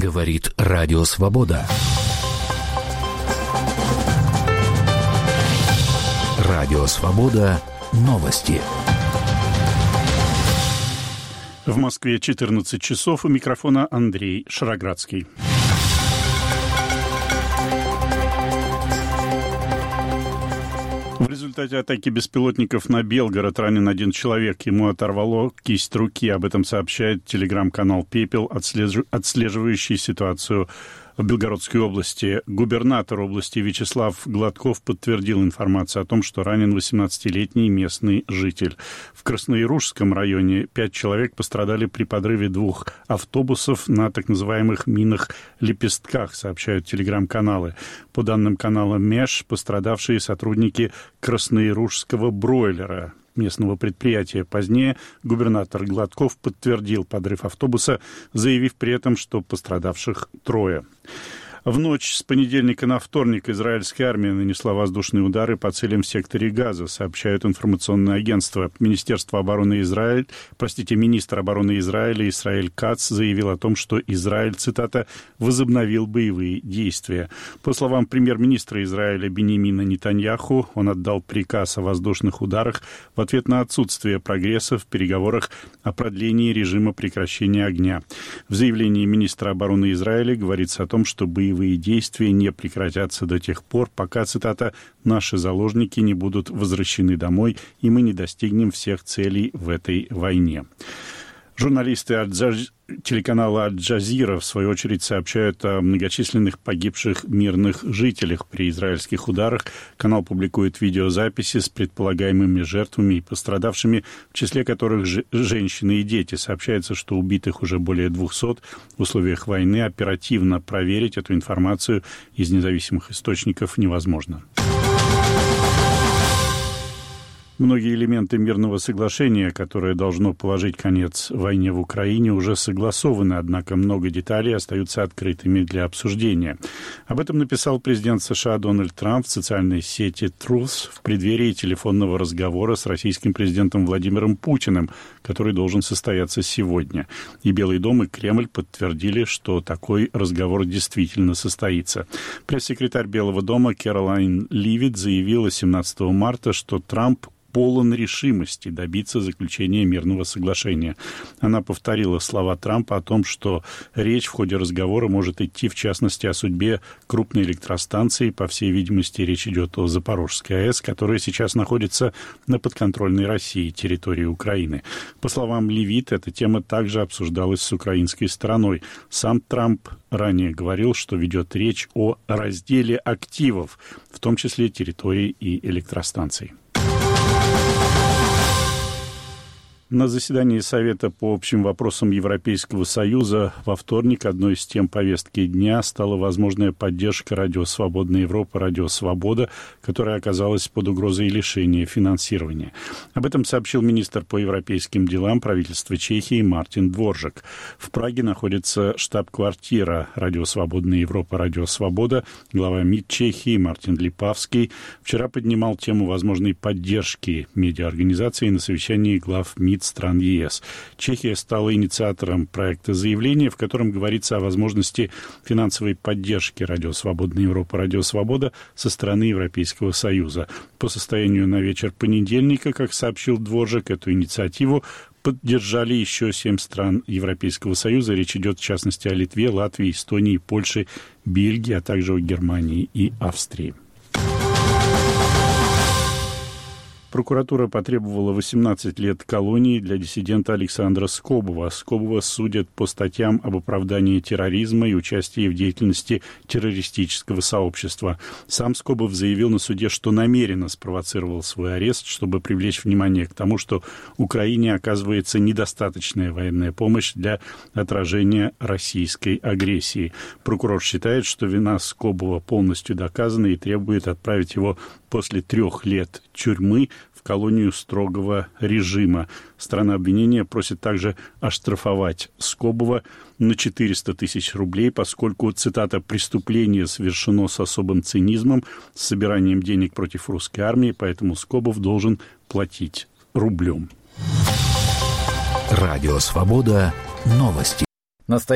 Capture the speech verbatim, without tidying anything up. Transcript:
Говорит Радио Свобода. Радио Свобода. Новости. В Москве четырнадцать часов. У микрофона Андрей Шароградский. В результате атаки беспилотников на Белгород ранен один человек. Ему оторвало кисть руки. Об этом сообщает телеграм-канал «Пепел», отслеживающий ситуацию в Белгородской области. Губернатор области Вячеслав Гладков подтвердил информацию о том, что ранен восемнадцатилетний местный житель. В Краснояружском районе пять человек пострадали при подрыве двух автобусов на так называемых минах-лепестках, сообщают телеграм-каналы. По данным канала МЕШ, пострадавшие сотрудники Краснояружского бройлера, местного предприятия. Позднее губернатор Гладков подтвердил подрыв автобуса, заявив при этом, что пострадавших трое. В ночь с понедельника на вторник израильская армия нанесла воздушные удары по целям в секторе Газа, сообщают информационное агентство. Министерство обороны Израиля, простите, министр обороны Израиля Исраэль Кац заявил о том, что Израиль, цитата, возобновил боевые действия. По словам премьер-министра Израиля Биньямина Нетаньяху, он отдал приказ о воздушных ударах в ответ на отсутствие прогресса в переговорах о продлении режима прекращения огня. В заявлении министра обороны Израиля говорится о том, что боевые Боевые действия не прекратятся до тех пор, пока, цитата, «наши заложники не будут возвращены домой, и мы не достигнем всех целей в этой войне». Журналисты Аль-Джаз... телеканала Аль-Джазира, в свою очередь, сообщают о многочисленных погибших мирных жителях при израильских ударах. Канал публикует видеозаписи с предполагаемыми жертвами и пострадавшими, в числе которых ж... женщины и дети. Сообщается, что убитых уже более двухсот. В условиях войны оперативно проверить эту информацию из независимых источников невозможно. Многие элементы мирного соглашения, которое должно положить конец войне в Украине, уже согласованы, однако много деталей остаются открытыми для обсуждения. Об этом написал президент США Дональд Трамп в социальной сети Truth в преддверии телефонного разговора с российским президентом Владимиром Путиным, который должен состояться сегодня. И Белый дом, и Кремль подтвердили, что такой разговор действительно состоится. Пресс-секретарь Белого дома Кэролайн Ливит заявила семнадцатого марта, что Трамп полон решимости добиться заключения мирного соглашения. Она повторила слова Трампа о том, что речь в ходе разговора может идти, в частности, о судьбе крупной электростанции. По всей видимости, речь идет о Запорожской АЭС, которая сейчас находится на подконтрольной России территории Украины. По словам Левит, эта тема также обсуждалась с украинской стороной. Сам Трамп ранее говорил, что ведет речь о разделе активов, в том числе территорий и электростанций. На заседании Совета по общим вопросам Европейского Союза во вторник одной из тем повестки дня стала возможная поддержка Радио Свободная Европа, Радио Свобода, которая оказалась под угрозой лишения финансирования. Об этом сообщил министр по европейским делам правительства Чехии Мартин Дворжак. В Праге находится штаб-квартира Радио Свободная Европа, Радио Свобода. Глава МИД Чехии Мартин Липавский вчера поднимал тему возможной поддержки медиаорганизации на совещании глав МИД стран ЕС. Чехия стала инициатором проекта заявления, в котором говорится о возможности финансовой поддержки Радио Свободная Европа, Радио Свобода со стороны Европейского Союза. По состоянию на вечер понедельника, как сообщил Дворжак, эту инициативу поддержали еще семь стран Европейского Союза. Речь идет, в частности, о Литве, Латвии, Эстонии, Польше, Бельгии, а также о Германии и Австрии. Прокуратура потребовала восемнадцать лет колонии для диссидента Александра Скобова. Скобова судят по статьям об оправдании терроризма и участии в деятельности террористического сообщества. Сам Скобов заявил на суде, что намеренно спровоцировал свой арест, чтобы привлечь внимание к тому, что Украине оказывается недостаточная военная помощь для отражения российской агрессии. Прокурор считает, что вина Скобова полностью доказана и требует отправить его после трех лет тюрьмы в колонию строгого режима. Сторона обвинения просит также оштрафовать Скобова на четыреста тысяч рублей, поскольку, цитата, «преступление совершено с особым цинизмом, с собиранием денег против русской армии, поэтому Скобов должен платить рублем». Радио «Свобода». Новости.